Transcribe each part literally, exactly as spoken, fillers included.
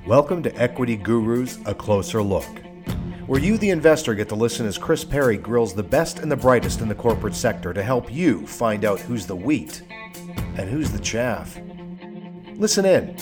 Welcome to Equity Gurus, A Closer Look, where you, the investor, get to listen as Chris Perry grills the best and the brightest in the corporate sector to help you find out who's the wheat and who's the chaff. Listen in.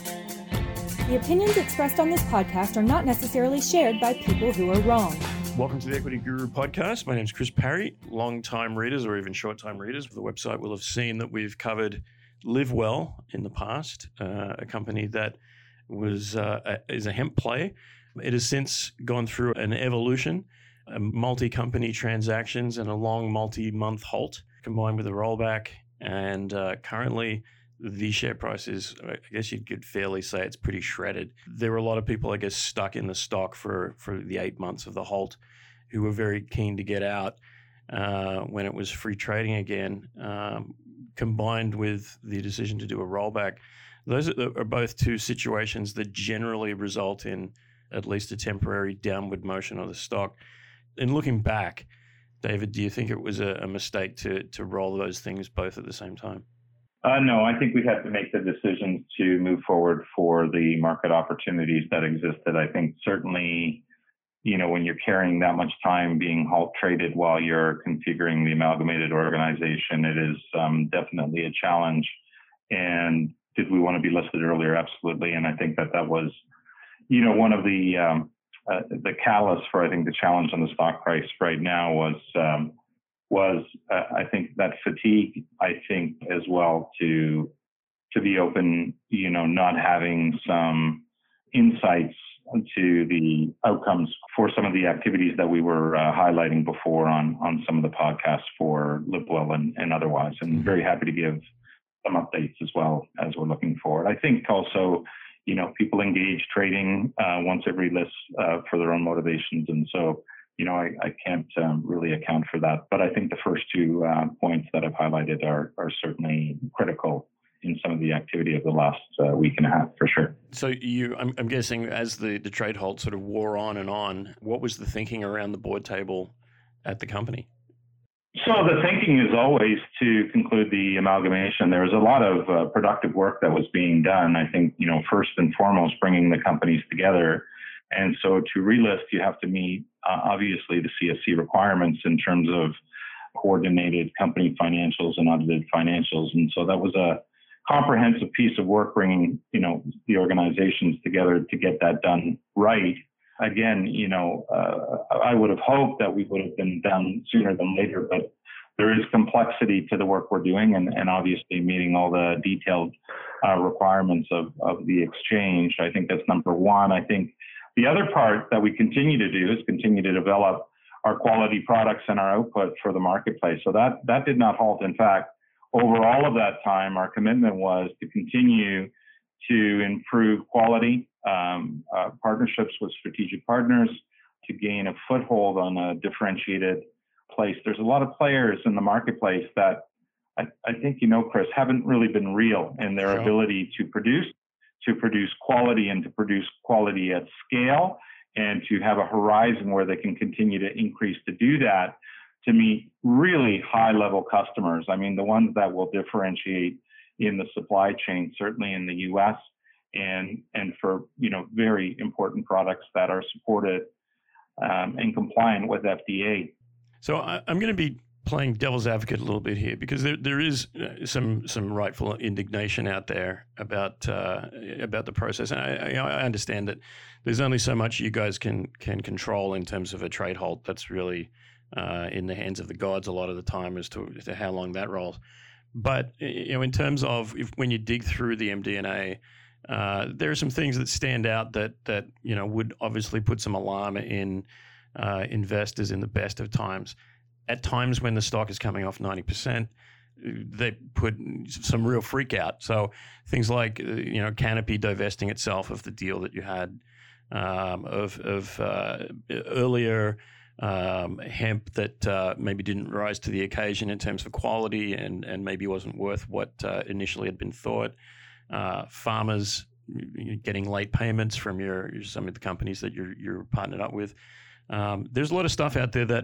The opinions expressed on this podcast are not necessarily shared by people who are wrong. Welcome to the Equity Guru podcast. My name is Chris Perry. Long-time readers or even short-time readers of the website will have seen that we've covered LiveWell in the past, uh, a company that was uh, a, is a hemp play. It has since gone through an evolution, a multi-company transactions and a long multi-month halt combined with a rollback. And uh, currently the share price is, I guess you could fairly say it's pretty shredded. There were a lot of people, I guess, stuck in the stock for, for the eight months of the halt who were very keen to get out uh, when it was free trading again, um, combined with the decision to do a rollback. Those are both two situations that generally result in at least a temporary downward motion of the stock. And looking back, David, do you think it was a, a mistake to to roll those things both at the same time? Uh, no, I think we had to make the decision to move forward for the market opportunities that existed. I think certainly, you know, when you're carrying that much time being halt traded while you're configuring the amalgamated organization, it is um, definitely a challenge. And did we want to be listed earlier? Absolutely. And I think that that was, you know, one of the um, uh, the catalysts for, I think, the challenge on the stock price right now was, um, was uh, I think that fatigue, I think, as well, to to be open, you know, not having some insights to the outcomes for some of the activities that we were uh, highlighting before on, on some of the podcasts for LiveWell and, and otherwise. And very happy to give some updates as well as we're looking forward. I think also, you know, people engage trading uh, once every list uh, for their own motivations. And so, you know, I, I can't um, really account for that. But I think the first two uh, points that I've highlighted are, are certainly critical in some of the activity of the last uh, week and a half, for sure. So you, I'm, I'm guessing as the, the trade halt sort of wore on and on, what was the thinking around the board table at the company? So the thinking is always to conclude the amalgamation. There was a lot of uh, productive work that was being done. I think, you know, first and foremost, bringing the companies together. And so to relist, you have to meet, uh, obviously, the C S C requirements in terms of coordinated company financials and audited financials. And so that was a comprehensive piece of work, bringing, you know, the organizations together to get that done right. Again, you know, uh, I would have hoped that we would have been done sooner than later, but there is complexity to the work we're doing, and, and obviously meeting all the detailed uh, requirements of, of the exchange. I think that's number one. I think the other part that we continue to do is continue to develop our quality products and our output for the marketplace. So that, that did not halt. In fact, over all of that time, our commitment was to continue to improve quality, um, uh, partnerships with strategic partners, to gain a foothold on a differentiated place. There's a lot of players in the marketplace that I, I think, you know, Chris, haven't really been real in their sure. ability to produce, to produce quality and to produce quality at scale, and to have a horizon where they can continue to increase to do that, to meet really high-level customers. I mean, the ones that will differentiate in the supply chain, certainly in the U S, and and for, you know, very important products that are supported um, and compliant with F D A. So I, I'm going to be playing devil's advocate a little bit here, because there there is some some rightful indignation out there about uh, about the process. And I, I understand that there's only so much you guys can can control in terms of a trade halt. That's really uh, in the hands of the gods a lot of the time as to, to how long that rolls. But, you know, in terms of if, when you dig through the M D N A, uh, there are some things that stand out that, that you know, would obviously put some alarm in uh, investors in the best of times. At times when the stock is coming off ninety percent, they put some real freak out. So things like, you know, Canopy divesting itself of the deal that you had, um, of, of uh, earlier um, hemp that uh, maybe didn't rise to the occasion in terms of quality and, and maybe wasn't worth what uh, initially had been thought. Uh, farmers getting late payments from your some of the companies that you're you're partnered up with. Um, there's a lot of stuff out there that,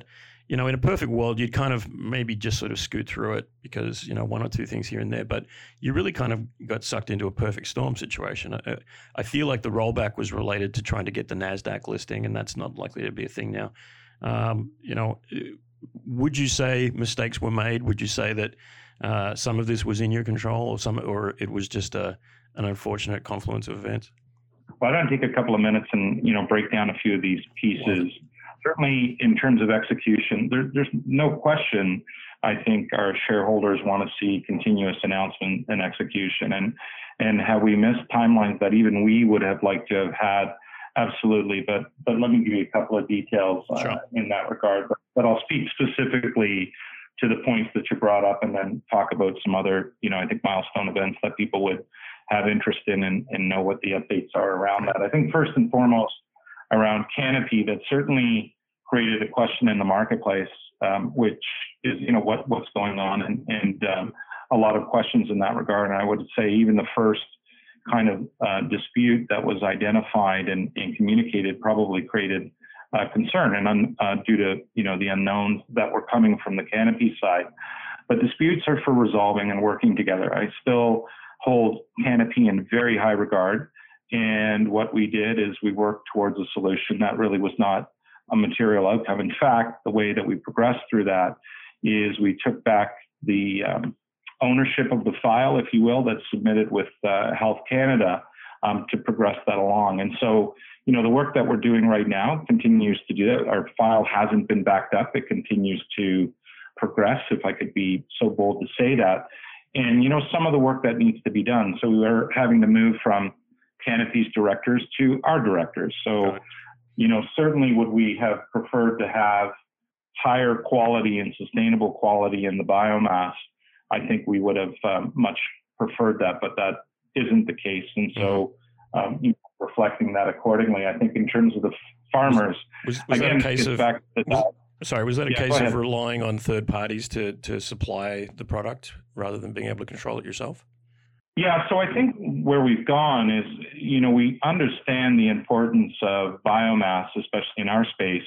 you know, in a perfect world, you'd kind of maybe just sort of scoot through it because, you know, one or two things here and there, but you really kind of got sucked into a perfect storm situation. I, I feel like the rollback was related to trying to get the NASDAQ listing, and that's not likely to be a thing now. Um, you know, would you say mistakes were made? Would you say that uh, some of this was in your control, or some, or it was just a, an unfortunate confluence of events? Well, I'd take a couple of minutes and, you know, break down a few of these pieces. Certainly in terms of execution, there, there's no question. I think our shareholders want to see continuous announcement and execution. And, and have we missed timelines that even we would have liked to have had? Absolutely. But, but let me give you a couple of details uh, Sure. in that regard. But, but I'll speak specifically to the points that you brought up and then talk about some other, you know, I think milestone events that people would have interest in and, and know what the updates are around that. I think first and foremost around Canopy, that certainly created a question in the marketplace, um, which is, you know, what, what's going on and, and um, a lot of questions in that regard. And I would say even the first kind of uh, dispute that was identified and, and communicated probably created uh, concern and un, uh, due to, you know, the unknowns that were coming from the Canopy side. But disputes are for resolving and working together. I still hold Canopy in very high regard. And what we did is we worked towards a solution that really was not a material outcome. In fact, the way that we progressed through that is we took back the um, ownership of the file, if you will, that's submitted with uh, Health Canada um, to progress that along. And so, you know, the work that we're doing right now continues to do that. Our file hasn't been backed up. It continues to progress, if I could be so bold to say that. And, you know, some of the work that needs to be done. So we are having to move from Canopy's directors to our directors. So, you know, certainly would we have preferred to have higher quality and sustainable quality in the biomass? I think we would have um, much preferred that, but that isn't the case. And so, um, you know, reflecting that accordingly, I think in terms of the farmers, was, was, was again, that a case of, back to was, that. Sorry, was that a Yeah, case go of ahead. relying on third parties to to supply the product rather than being able to control it yourself? Yeah, so I think where we've gone is, you know, we understand the importance of biomass, especially in our space.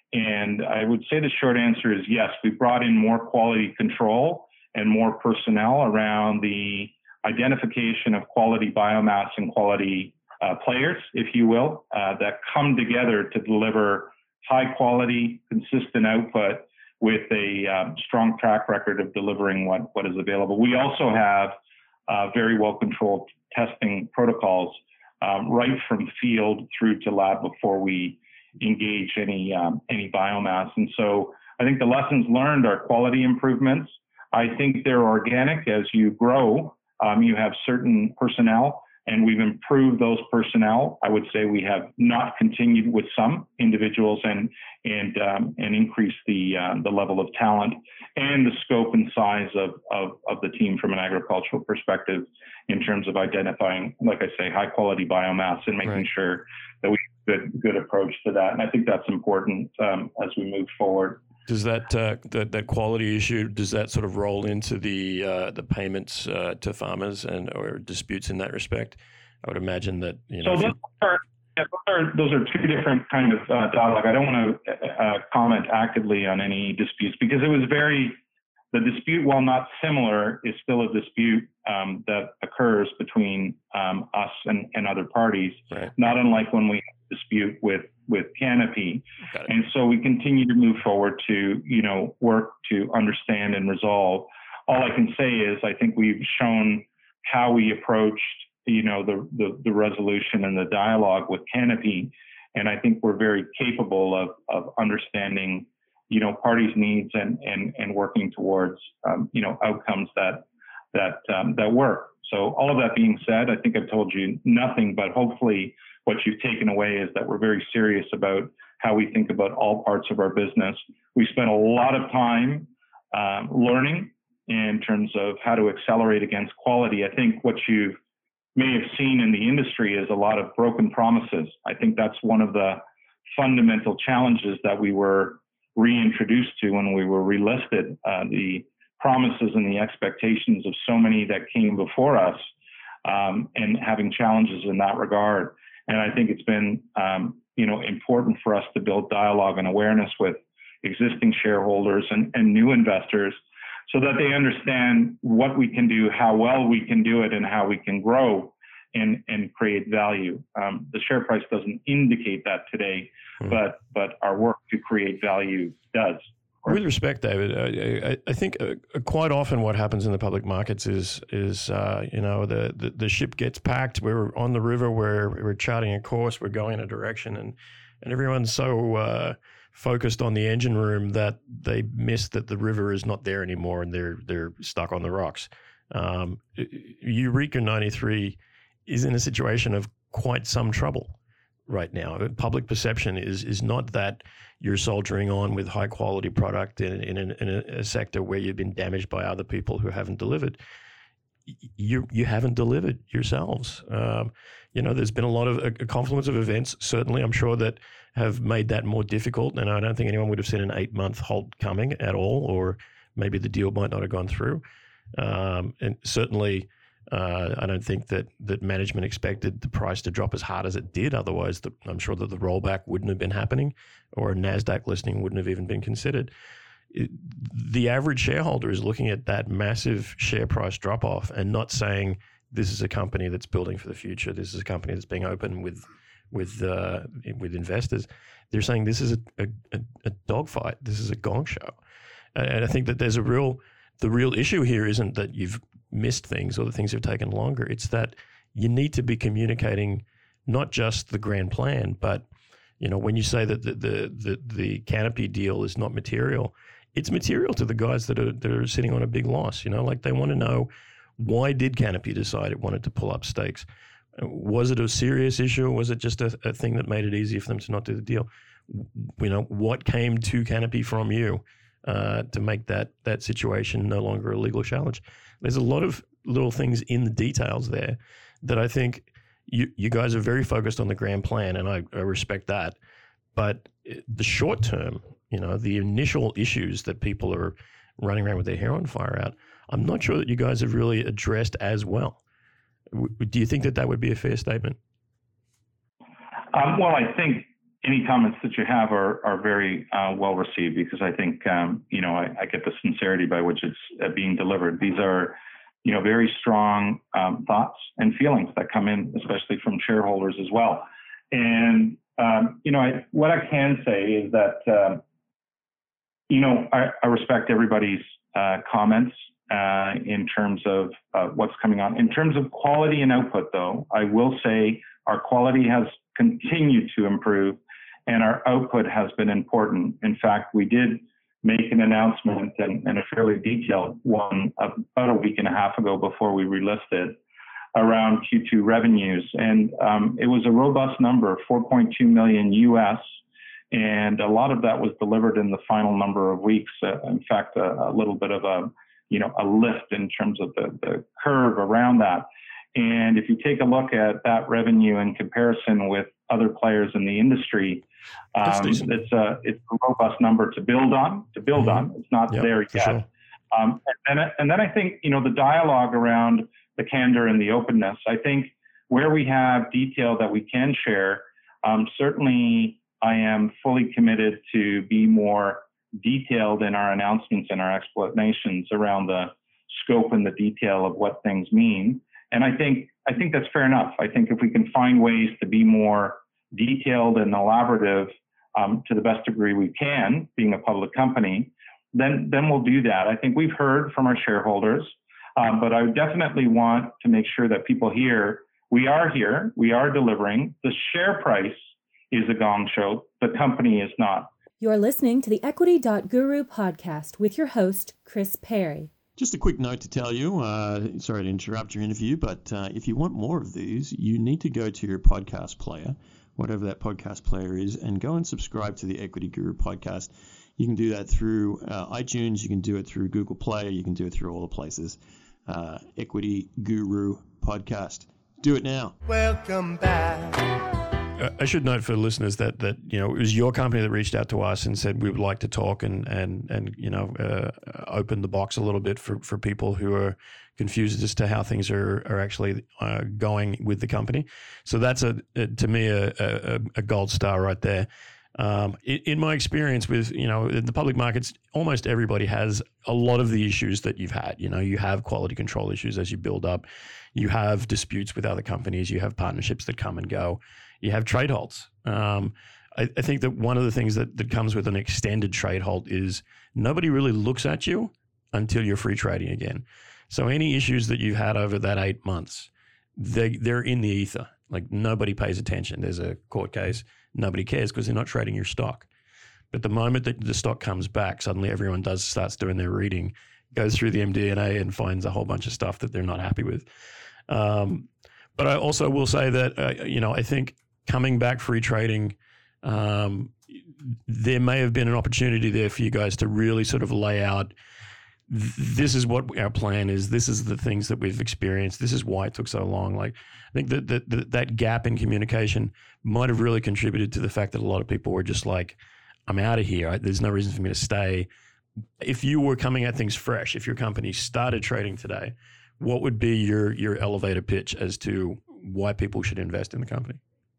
And I would say the short answer is yes, we brought in more quality control and more personnel around the identification of quality biomass and quality uh, players, if you will, uh, that come together to deliver high quality, consistent output with a um, strong track record of delivering what, what is available. We also have uh, very well controlled testing protocols um, right from field through to lab before we engage any um, any biomass. And so I think the lessons learned are quality improvements. I think they're organic. As you grow, um, you have certain personnel, and we've improved those personnel. I would say we have not continued with some individuals and and um, and increased the uh, the level of talent and the scope and size of, of of the team from an agricultural perspective in terms of identifying, like I say, high quality biomass and making Right. sure that we have a good good approach to that. And I think that's important um, as we move forward. Does that uh, that that quality issue, does that sort of roll into the uh, the payments uh, to farmers and or disputes in that respect? I would imagine that, you know. So if those you- are, yeah, those are those are two different kind of uh, dialogue. I don't want to uh, comment actively on any disputes because it was very the dispute, while not similar, is still a dispute um, that occurs between um, us and, and other parties. Right. Not unlike when we dispute with with Canopy. Got it. And so we continue to move forward to, you know, work to understand and resolve. All I can say is I think we've shown how we approached, you know, the, the, the resolution and the dialogue with Canopy. And I think we're very capable of, of understanding, you know, parties' needs and, and, and working towards, um, you know, outcomes that, that, um, that work. So all of that being said, I think I've told you nothing, but hopefully what you've taken away is that we're very serious about how we think about all parts of our business. We spent a lot of time um, learning in terms of how to accelerate against quality. I think what you may have seen in the industry is a lot of broken promises. I think that's one of the fundamental challenges that we were reintroduced to when we were relisted. Uh, the promises and the expectations of so many that came before us um, and having challenges in that regard. And I think it's been, um, you know, important for us to build dialogue and awareness with existing shareholders and, and new investors, so that they understand what we can do, how well we can do it, and how we can grow and, and create value. Um, the share price doesn't indicate that today, mm. but but our work to create value does. With respect, David, I, I, I think uh, quite often what happens in the public markets is is uh, you know the, the the ship gets packed. We're on the river. We're we're charting a course. We're going in a direction, and and everyone's so uh, focused on the engine room that they miss that the river is not there anymore, and they're they're stuck on the rocks. Um, Eureka ninety-three is in a situation of quite some trouble right now. Public perception is is not that you're soldiering on with high quality product in, in, in, a, a sector where you've been damaged by other people who haven't delivered. You you haven't delivered yourselves. Um, you know, there's been a lot of a, a confluence of events. Certainly, I'm sure that have made that more difficult. And I don't think anyone would have seen an eight month halt coming at all, or maybe the deal might not have gone through. Um, and certainly, uh, I don't think that that management expected the price to drop as hard as it did. Otherwise, the, I'm sure that the rollback wouldn't have been happening, or a NASDAQ listing wouldn't have even been considered. It, the average shareholder is looking at that massive share price drop off and not saying this is a company that's building for the future. This is a company that's being open with with uh, with investors. They're saying this is a, a, a dogfight. This is a gong show, and I think that there's a real the real issue here isn't that you've missed things or that things have taken longer. It's that you need to be communicating not just the grand plan, but you know when you say that the the the, the Canopy deal is not material, it's material to the guys that are that are sitting on a big loss. You know, like they want to know, why did Canopy decide it wanted to pull up stakes? Was it a serious issue, or was it just a, a thing that made it easier for them to not do the deal? You know, what came to Canopy from you uh, to make that that situation no longer a legal challenge? There's a lot of little things in the details there that I think you you guys are very focused on the grand plan, and I, I respect that. But the short term, you know, the initial issues that people are running around with their hair on fire out, I'm not sure that you guys have really addressed as well. Do you think that that would be a fair statement? Um, well, I think any comments that you have are are very uh, well received, because I think, um, you know, I, I get the sincerity by which it's uh, being delivered. These are, you know, very strong um, thoughts and feelings that come in, especially from shareholders as well. And, um, you know, I, what I can say is that, uh, you know, I, I respect everybody's uh, comments. Uh, in terms of uh, what's coming on. In terms of quality and output, though, I will say our quality has continued to improve, and our output has been important. In fact, we did make an announcement, and, and a fairly detailed one, about a week and a half ago before we relisted, around Q two revenues. And um, it was a robust number, four point two million U S, and a lot of that was delivered in the final number of weeks. Uh, in fact, a, a little bit of a you know, a lift in terms of the, the curve around that. And if you take a look at that revenue in comparison with other players in the industry, um, it's a it's a robust number to build on. To build mm-hmm. on, it's not yep, there yet. Sure. Um, and and then I think you know the dialogue around the candor and the openness. I think where we have detail that we can share, um, certainly I am fully committed to be more detailed in our announcements and our explanations around the scope and the detail of what things mean. And I think I think that's fair enough. I think if we can find ways to be more detailed and elaborative um, to the best degree we can, being a public company, then then we'll do that. I think we've heard from our shareholders, um, but I definitely want to make sure that people hear we are here, we are delivering. The share price is a gong show. The company is not. You're listening to the Equity dot Guru podcast with your host, Chris Perry. Just a quick note to tell you, uh, sorry to interrupt your interview, but uh, if you want more of these, you need to go to your podcast player, whatever that podcast player is, and go and subscribe to the Equity Guru podcast. You can do that through uh, iTunes, you can do it through Google Play, you can do it through all the places. Uh, Equity Guru podcast. Do it now. Welcome back. I should note for listeners that that you know it was your company that reached out to us and said we would like to talk and and and you know uh, open the box a little bit for, for people who are confused as to how things are are actually uh, going with the company. So that's a, a to me a, a, a gold star right there. Um, in, in my experience with, you know, in the public markets, almost everybody has a lot of the issues that you've had. You know, you have quality control issues as you build up. You have disputes with other companies. You have partnerships that come and go. You have trade holds. Um, I, I think that one of the things that, that comes with an extended trade hold is nobody really looks at you until you're free trading again. So any issues that you've had over that eight months, they, they're in the ether. Like nobody pays attention. There's a court case. Nobody cares because they're not trading your stock. But the moment that the stock comes back, suddenly everyone does starts doing their reading, goes through the M D N A and finds a whole bunch of stuff that they're not happy with. Um, but I also will say that, uh, you know, I think coming back free trading, um, there may have been an opportunity there for you guys to really sort of lay out, this is what our plan is. This is the things that we've experienced. This is why it took so long. Like, I think that that, that, that gap in communication might have really contributed to the fact that a lot of people were just like, I'm out of here. I, there's no reason for me to stay. If you were coming at things fresh, if your company started trading today, what would be your, your elevator pitch as to why people should invest in the company?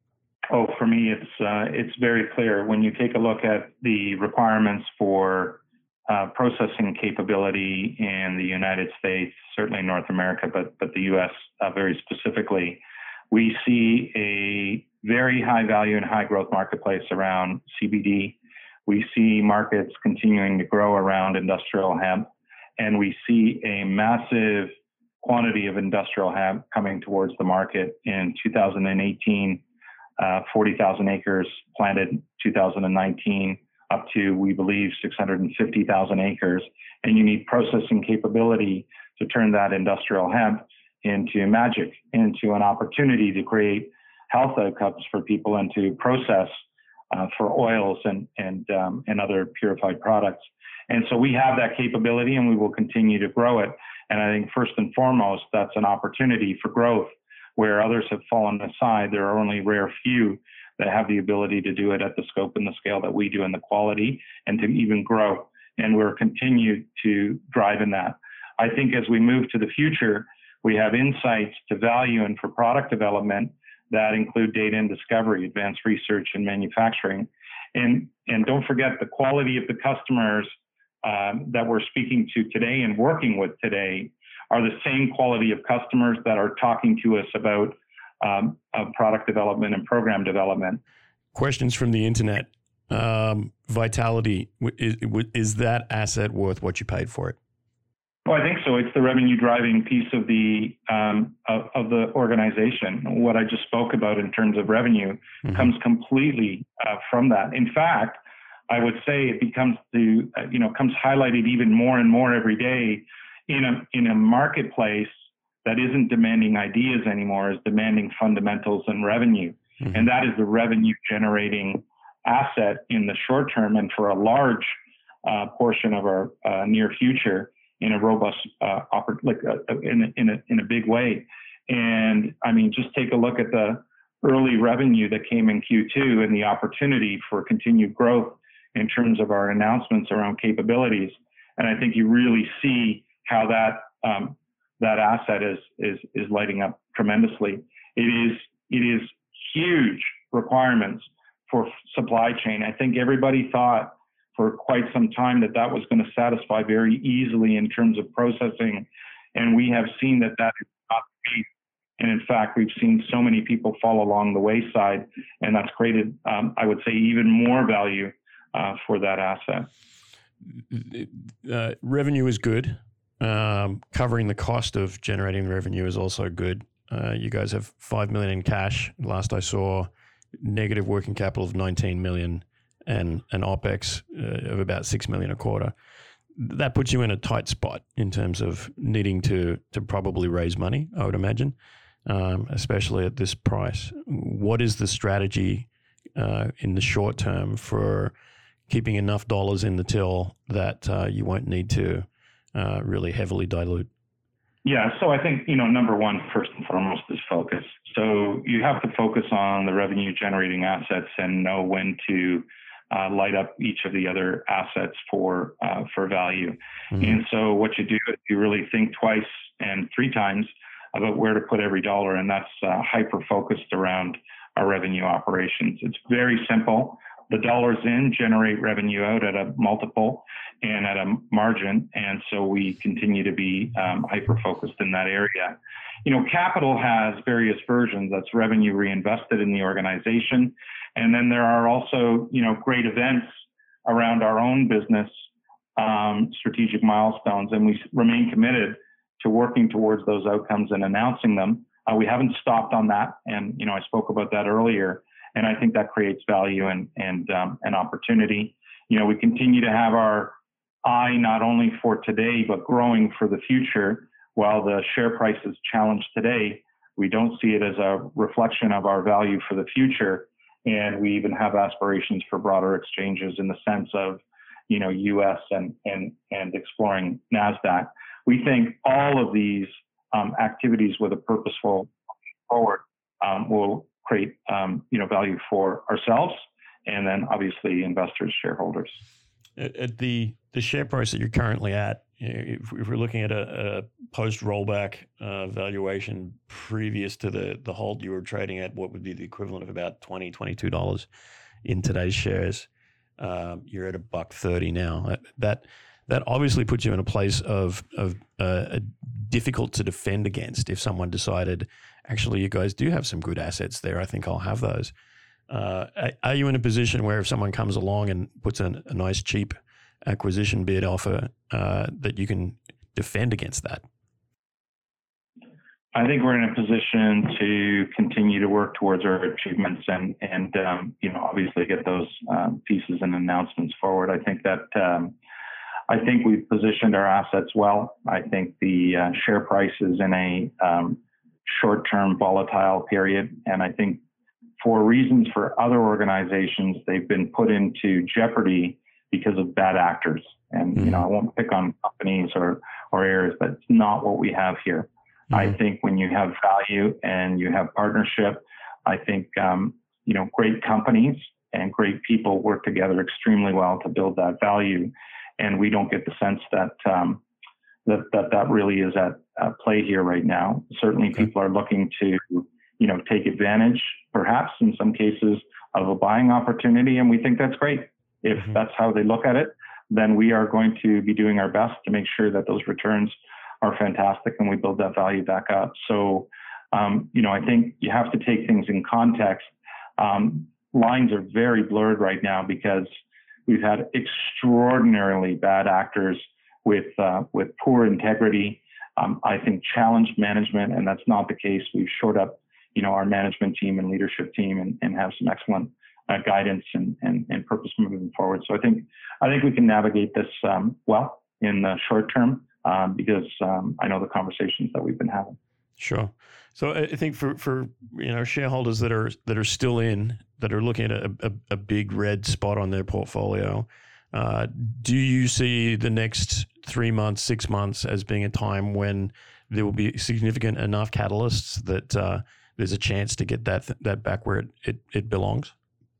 Oh, for me, it's uh, it's very clear. When you take a look at the requirements for uh, processing capability in the United States, certainly North America, but but the U S uh, very specifically, we see a very high value and high growth marketplace around C B D. We see markets continuing to grow around industrial hemp, and we see a massive quantity of industrial hemp coming towards the market. In two thousand eighteen, uh, forty thousand acres planted, two thousand nineteen, up to, we believe, six hundred fifty thousand acres. And you need processing capability to turn that industrial hemp into magic, into an opportunity to create health outcomes for people and to process uh, for oils and, and, um, and other purified products. And so we have that capability and we will continue to grow it. And I think first and foremost, that's an opportunity for growth where others have fallen aside. There are only rare few that have the ability to do it at the scope and the scale that we do and the quality and to even grow. And we're continued to drive in that. I think as we move to the future, we have insights to value and for product development that include data and discovery, advanced research and manufacturing. And, and don't forget the quality of the customers um, that we're speaking to today and working with today are the same quality of customers that are talking to us about um, uh, product development and program development. Questions from the internet. Um, Vitality, is, is that asset worth what you paid for it? Well, I think so. It's the revenue driving piece of the um, of, of the organization. What I just spoke about in terms of revenue mm-hmm. comes completely uh, from that. In fact, I would say it becomes the uh, you know comes highlighted even more and more every day in a in a marketplace that isn't demanding ideas anymore, is demanding fundamentals and revenue, mm-hmm. and that is the revenue generating asset in the short term and for a large uh, portion of our uh, near future. In a robust, uh, oper- like uh, in a, in a in a big way, and I mean, just take a look at the early revenue that came in Q two and the opportunity for continued growth in terms of our announcements around capabilities. And I think you really see how that um, that asset is is is lighting up tremendously. It is it is huge requirements for supply chain. I think everybody thought for quite some time that that was going to satisfy very easily in terms of processing. And we have seen that that is not the case. And in fact, we've seen so many people fall along the wayside, and that's created, um, I would say, even more value uh, for that asset. Uh, revenue is good. Um, covering the cost of generating the revenue is also good. Uh, you guys have five million dollars in cash. Last I saw, negative working capital of nineteen million dollars. And an OPEX uh, of about six million a quarter. That puts you in a tight spot in terms of needing to to probably raise money, I would imagine, um, especially at this price. What is the strategy uh, in the short term for keeping enough dollars in the till that uh, you won't need to uh, really heavily dilute? Yeah, so I think, you know, number one, first and foremost, is focus. So you have to focus on the revenue generating assets and know when to Uh, light up each of the other assets for uh, for value. Mm-hmm. And so what you do is you really think twice and three times about where to put every dollar, and that's uh, hyper-focused around our revenue operations. It's very simple. the dollars in generate revenue out at a multiple and at a margin. And so we continue to be um, hyper-focused in that area. You know, capital has various versions. That's revenue reinvested in the organization. And then there are also, you know, great events around our own business, um, strategic milestones. And we remain committed to working towards those outcomes and announcing them. Uh, we haven't stopped on that. And, you know, I spoke about that earlier. And I think that creates value and, and, um, and opportunity. You know, we continue to have our eye not only for today, but growing for the future. While the share price is challenged today, we don't see it as a reflection of our value for the future. And we even have aspirations for broader exchanges in the sense of, you know, U S and, and, and exploring NASDAQ. We think all of these um, activities with a purposeful forward um, will create, um, you know, value for ourselves and then obviously investors, shareholders. At, at the the share price that you're currently at, you know, if, if we're looking at a, a post rollback uh, valuation previous to the the halt, you were trading at what would be the equivalent of about twenty dollars, twenty-two dollars in today's shares. Um, you're at a buck thirty now. That, that that obviously puts you in a place of of uh, difficult to defend against. If someone decided, actually, you guys do have some good assets there, I think I'll have those. Uh, are you in a position where if someone comes along and puts a, a nice cheap acquisition bid offer, uh, that you can defend against that? I think we're in a position to continue to work towards our achievements and, and um, you know, obviously get those um, pieces and announcements forward. I think that um, I think we've positioned our assets well. I think the uh, share price is in a um, short-term volatile period, and I think for reasons for other organizations, they've been put into jeopardy because of bad actors. And, mm-hmm. you know, I won't pick on companies or, or areas. That's not what we have here. Mm-hmm. I think when you have value and you have partnership, I think, um, you know, great companies and great people work together extremely well to build that value. And we don't get the sense that, um, that, that, that really is at, at play here right now. Certainly okay. people are looking to, you know, take advantage, perhaps in some cases, of a buying opportunity. And we think that's great. If mm-hmm. that's how they look at it, then we are going to be doing our best to make sure that those returns are fantastic and we build that value back up. So, um, you know, I think you have to take things in context. Um, lines are very blurred right now because we've had extraordinarily bad actors with, uh, with poor integrity. Um, I think challenged management, and that's not the case. We've shored up, you know, our management team and leadership team and, and have some excellent uh, guidance and, and, and purpose moving forward. So I think, I think we can navigate this um, well in the short term um, because um, I know the conversations that we've been having. Sure. So I think for, for, you know, shareholders that are, that are still in, that are looking at a, a, a big red spot on their portfolio, uh, do you see the next three months, six months as being a time when there will be significant enough catalysts that uh, there's a chance to get that that back where it, it, it belongs?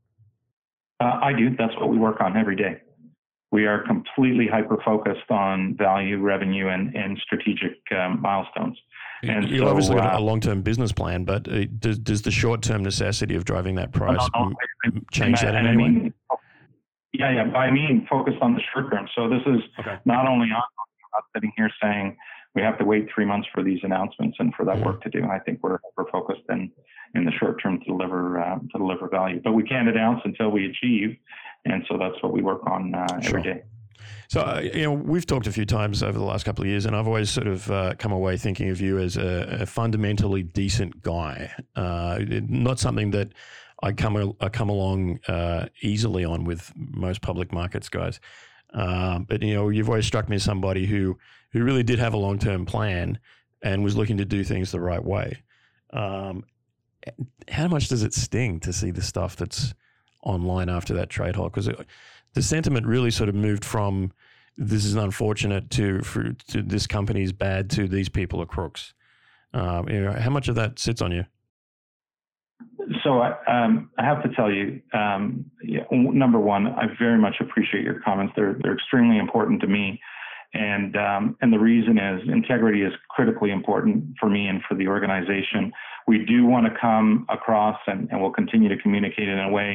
Uh, I do. That's what we work on every day. We are completely hyper-focused on value, revenue, and, and strategic um, milestones. And you so, obviously got uh, a long-term business plan, but uh, does, does the short-term necessity of driving that price no, no, m- change that in I any way? mean, yeah, yeah. I mean, focused on the short term. So this is okay. not only on not sitting here saying we have to wait three months for these announcements and for that mm-hmm. work to do. I think we're we're focused in in the short term to deliver uh, to deliver value, but we can't announce until we achieve, and so that's what we work on uh, sure. every day. So, uh, you know, we've talked a few times over the last couple of years, and I've always sort of uh, come away thinking of you as a, a fundamentally decent guy. Uh, not something that I come I come along uh, easily on with most public markets guys. Uh, but, you know, you've always struck me as somebody who, who really did have a long-term plan and was looking to do things the right way. Um, how much does it sting to see the stuff that's online after that trade halt? Because the sentiment really sort of moved from this is unfortunate to for, to this company's bad to these people are crooks. Um, you know, how much of that sits on you? So I, um, I have to tell you, um, yeah, number one, I very much appreciate your comments. They're they're extremely important to me, and um, and the reason is integrity is critically important for me and for the organization. We do want to come across, and, and we'll continue to communicate in a way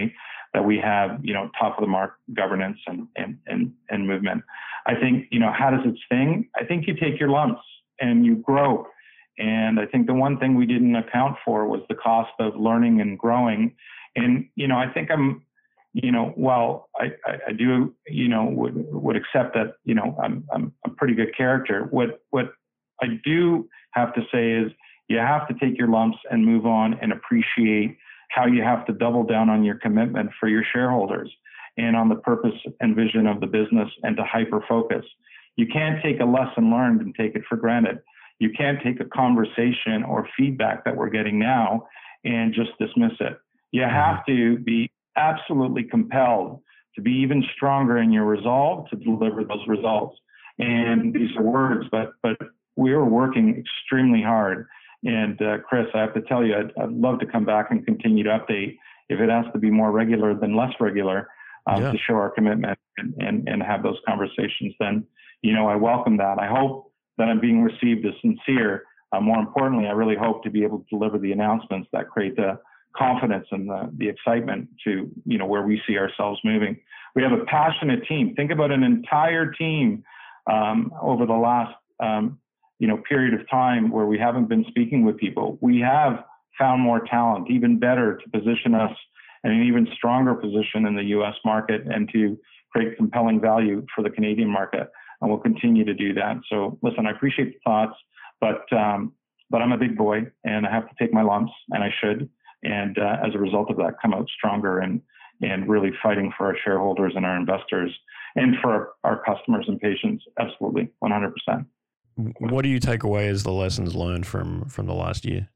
that we have, you know, top of the mark governance and, and, and, and movement. I think, you know, how does it sting? I think you take your lumps and you grow. And I think the one thing we didn't account for was the cost of learning and growing. And, you know, I think I'm, you know, while I, I, I do, you know, would, would accept that, you know, I'm, I'm a pretty good character. What, what I do have to say is you have to take your lumps and move on and appreciate how you have to double down on your commitment for your shareholders and on the purpose and vision of the business and to hyper focus. You can't take a lesson learned and take it for granted. You can't take a conversation or feedback that we're getting now and just dismiss it. You have to be absolutely compelled to be even stronger in your resolve to deliver those results. And these are words, but but we are working extremely hard. And uh, Chris, I have to tell you, I'd, I'd love to come back and continue to update if it has to be more regular than less regular um, yeah. to show our commitment and, and, and have those conversations. Then, you know, I welcome that. I hope that I'm being received as sincere. Uh, more importantly, I really hope to be able to deliver the announcements that create the confidence and the, the excitement to, you know, where we see ourselves moving. We have a passionate team. Think about an entire team um, over the last um, you know, period of time where we haven't been speaking with people. We have found more talent, even better to position us in an even stronger position in the U S market and to create compelling value for the Canadian market. And we'll continue to do that. So listen, I appreciate the thoughts, but, um, but I'm a big boy and I have to take my lumps, and I should. And uh, as a result of that, come out stronger and, and really fighting for our shareholders and our investors and for our, our customers and patients. Absolutely, one hundred percent. What do you take away as the lessons learned from, from the last year?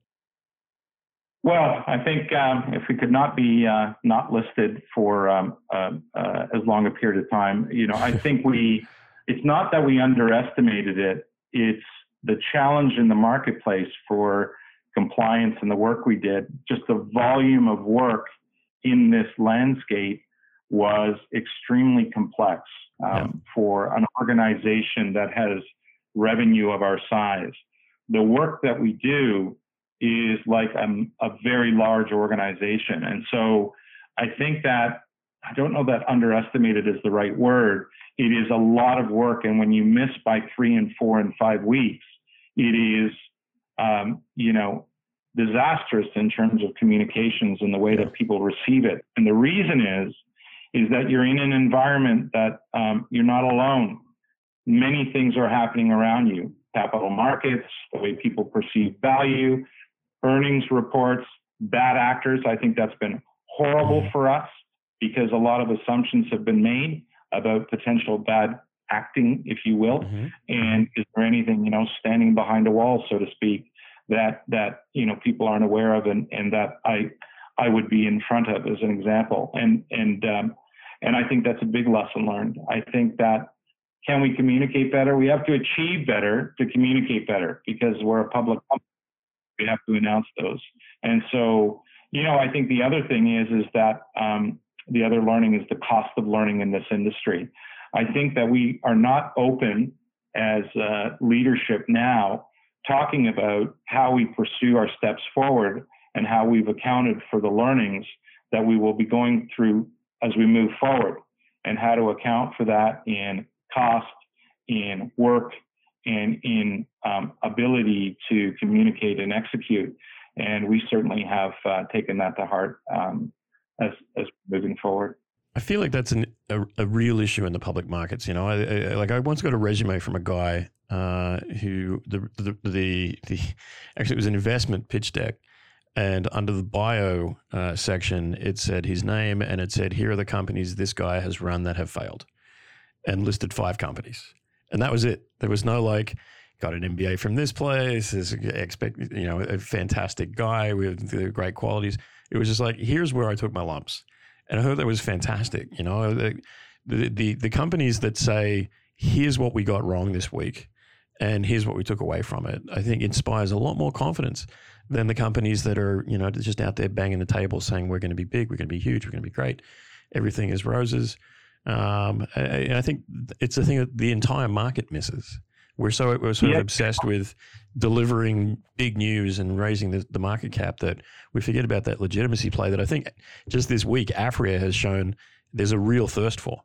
Well, I think um, if we could not be uh, not listed for um, uh, uh, as long a period of time, you know, I think we, it's not that we underestimated it. It's the challenge in the marketplace for compliance and the work we did. Just the volume of work in this landscape was extremely complex um, yeah. for an organization that has revenue of our size. The work that we do is like a, a very large organization. And so I think that, I don't know that underestimated is the right word. It is a lot of work. And when you miss by three and four and five weeks, it is, um, you know, disastrous in terms of communications and the way that people receive it. And the reason is, is that you're in an environment that um, you're not alone. Many things are happening around you. Capital markets, the way people perceive value, earnings reports, bad actors. I think that's been horrible for us because a lot of assumptions have been made about potential bad acting, if you will. Mm-hmm. And is there anything, you know, standing behind a wall, so to speak, that, that, you know, people aren't aware of and, and that I, I would be in front of as an example. And, and, um, and I think that's a big lesson learned. I think that, can we communicate better? We have to achieve better to communicate better because we're a public company. We have to announce those. And so, you know, I think the other thing is, is that um, the other learning is the cost of learning in this industry. I think that we are not open as uh, leadership now talking about how we pursue our steps forward and how we've accounted for the learnings that we will be going through as we move forward and how to account for that in cost, in work, and in um, ability to communicate and execute. And we certainly have uh, taken that to heart um, as, as moving forward. I feel like that's an, a, a real issue in the public markets. You know, I, I, like I once got a resume from a guy uh, who the, the the the actually it was an investment pitch deck, and under the bio uh, section it said his name and it said here are the companies this guy has run that have failed, and listed five companies, and that was it. There was no like, got an M B A from this place, is expect you know a fantastic guy with great qualities. It was just like, here's where I took my lumps. And I heard that was fantastic. You know, the, the, the, the companies that say, here's what we got wrong this week and here's what we took away from it, I think inspires a lot more confidence than the companies that are, you know, just out there banging the table saying, we're going to be big, we're going to be huge, we're going to be great. Everything is roses. Um, and I think it's the thing that the entire market misses. We're so we're sort Yeah. of obsessed with delivering big news and raising the, the market cap that we forget about that legitimacy play that I think just this week Aphria has shown there's a real thirst for.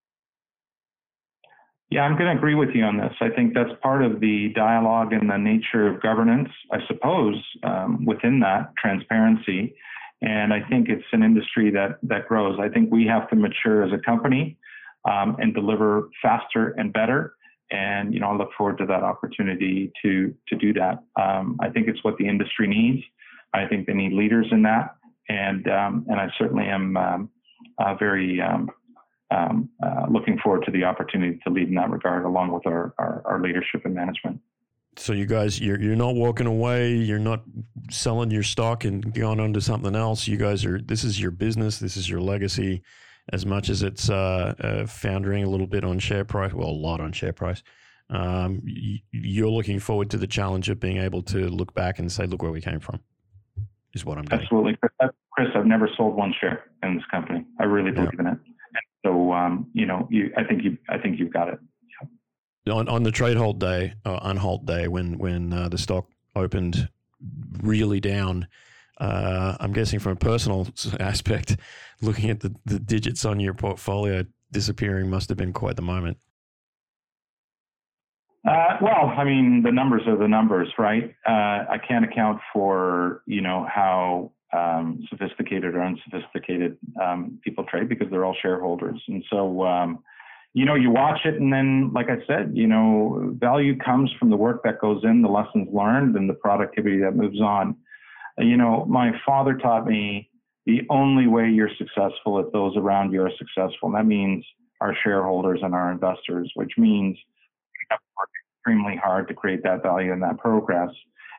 Yeah, I'm going to agree with you on this. I think that's part of the dialogue and the nature of governance, I suppose, um, within that transparency. And I think it's an industry that that grows. I think we have to mature as a company um, and deliver faster and better. And, you know, I look forward to that opportunity to to do that. Um, I think it's what the industry needs. I think they need leaders in that. And um, and I certainly am um, uh, very um, um, uh, looking forward to the opportunity to lead in that regard, along with our, our, our leadership and management. So you guys, you're you're not walking away. You're not selling your stock and going on to something else. You guys are. This is your business. This is your legacy. As much as it's uh, uh, foundering a little bit on share price, well, a lot on share price. Um, y- you're looking forward to the challenge of being able to look back and say, "Look where we came from." Is what I'm doing. Absolutely, Chris. I've never sold one share in this company. I really believe Yeah. in it. And so, um, you know, you. I think you. I think you've got it. On on the trade hold day, uh, unhold day, when when uh, the stock opened really down, uh, I'm guessing from a personal aspect, looking at the, the digits on your portfolio disappearing must have been quite the moment. Uh, well, I mean, the numbers are the numbers, right? Uh, I can't account for, you know, how um, sophisticated or unsophisticated um, people trade because they're all shareholders. And so, um, you know, you watch it and then, like I said, you know, value comes from the work that goes in, the lessons learned, and the productivity that moves on. Uh, you know, my father taught me the only way you're successful if those around you are successful. And that means our shareholders and our investors, which means we have to work extremely hard to create that value and that progress.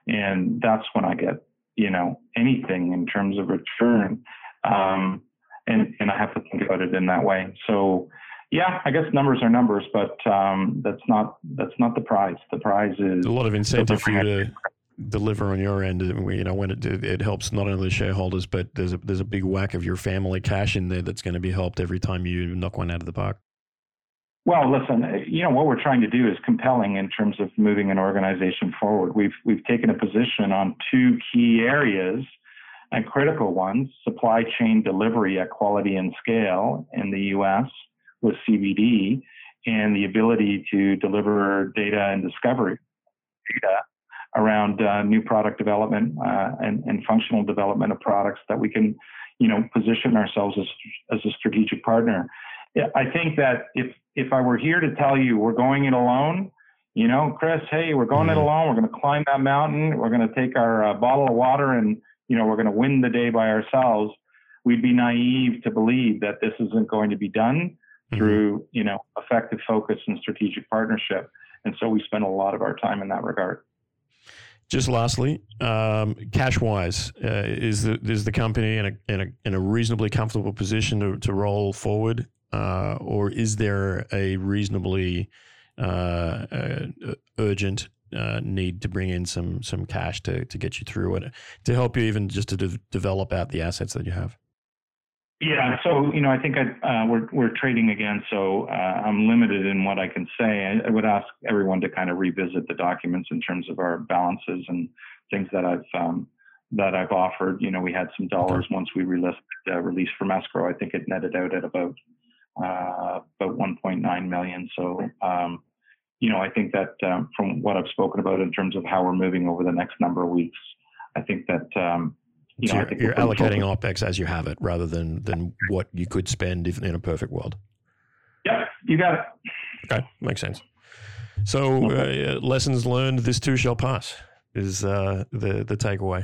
And that's when I get, you know, anything in terms of return. Um, and, and I have to think about it in that way. So, yeah, I guess numbers are numbers, but um, that's not that's not the prize. The prize is A lot of incentive for you to deliver on your end. You know, when it it helps not only the shareholders, but there's a there's a big whack of your family cash in there that's going to be helped every time you knock one out of the park. Well, listen, you know, what we're trying to do is compelling in terms of moving an organization forward. We've we've taken a position on two key areas and critical ones: supply chain delivery at quality and scale in the U S with C B D, and the ability to deliver data and discovery data around uh, new product development uh, and, and functional development of products that we can, you know, position ourselves as as a strategic partner. I think that if if I were here to tell you we're going it alone, you know, Chris, hey, we're going mm-hmm. it alone. We're going to climb that mountain. We're going to take our uh, bottle of water and, you know, we're going to win the day by ourselves. We'd be naive to believe that this isn't going to be done through, you know, effective focus and strategic partnership. And so we spend a lot of our time in that regard. Just lastly, um, cash-wise, uh, is the is the company in a in a in a reasonably comfortable position to, to roll forward, uh, or is there a reasonably uh, uh, urgent uh, need to bring in some some cash to to get you through it, to help you even just to de- develop out the assets that you have? Yeah, so, you know, I think I, uh, we're we're trading again, so uh, I'm limited in what I can say. I, I would ask everyone to kind of revisit the documents in terms of our balances and things that I've um, that I've offered. You know, we had some dollars once we relisted, uh, released from escrow. I think it netted out at about uh, about one point nine million. So, um, you know, I think that um, from what I've spoken about in terms of how we're moving over the next number of weeks, I think that. Um, You so know, you're, I think you're allocating OPEX as you have it rather than, than what you could spend if in a perfect world. Yeah, you got it. Okay, makes sense. So uh, lessons learned, this too shall pass is uh, the, the takeaway.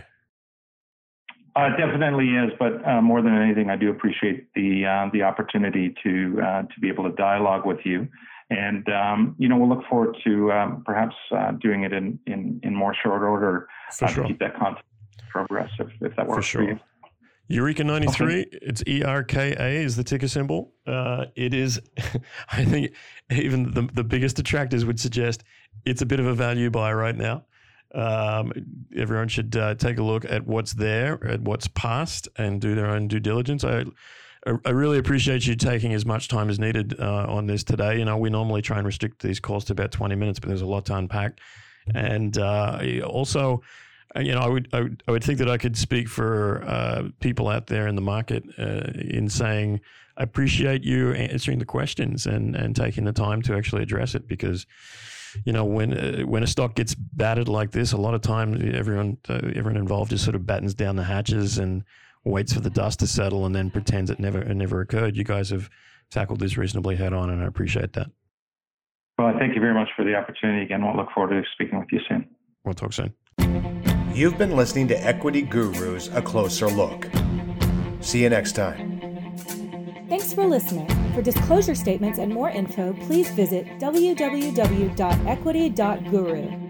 Uh, it definitely is, but uh, more than anything, I do appreciate the uh, the opportunity to uh, to be able to dialogue with you. And, um, you know, we'll look forward to um, perhaps uh, doing it in, in, in more short order For uh, sure. to keep that content progress if, if that works for, sure. for you. Eureka ninety-three, okay. It's E R K A is the ticker symbol. Uh, it is, I think even the, the biggest detractors would suggest it's a bit of a value buy right now. Um, everyone should uh, take a look at what's there, at what's past, and do their own due diligence. I I, I really appreciate you taking as much time as needed uh, on this today. You know, we normally try and restrict these calls to about twenty minutes, but there's a lot to unpack. And uh, also, you know, I would, I would I would think that I could speak for uh, people out there in the market uh, in saying I appreciate you answering the questions and, and taking the time to actually address it, because, you know, when uh, when a stock gets battered like this, a lot of times everyone uh, everyone involved just sort of battens down the hatches and waits for the dust to settle and then pretends it never it never occurred. You guys have tackled this reasonably head on, and I appreciate that. Well, thank you very much for the opportunity again. We'll look forward to speaking with you soon. We'll talk soon. You've been listening to Equity Gurus, A Closer Look. See you next time. Thanks for listening. For disclosure statements and more info, please visit w w w dot equity dot guru.